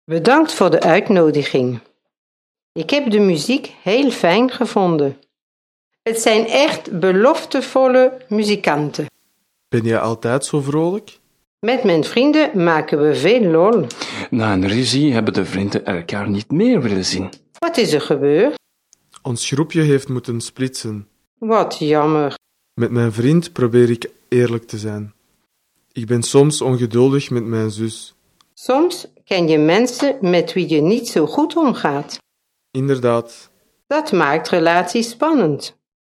Bedankt voor de uitnodiging. Ik heb de muziek heel fijn gevonden. Het zijn echt beloftevolle muzikanten. Ben jij altijd zo vrolijk? Met mijn vrienden maken we veel lol. Na een ruzie hebben de vrienden elkaar niet meer willen zien. Wat is er gebeurd? Ons groepje heeft moeten splitsen. Wat jammer. Met mijn vriend probeer ik eerlijk te zijn. Ik ben soms ongeduldig met mijn zus. Soms ken je mensen met wie je niet zo goed omgaat. Inderdaad. Dat maakt relaties spannend.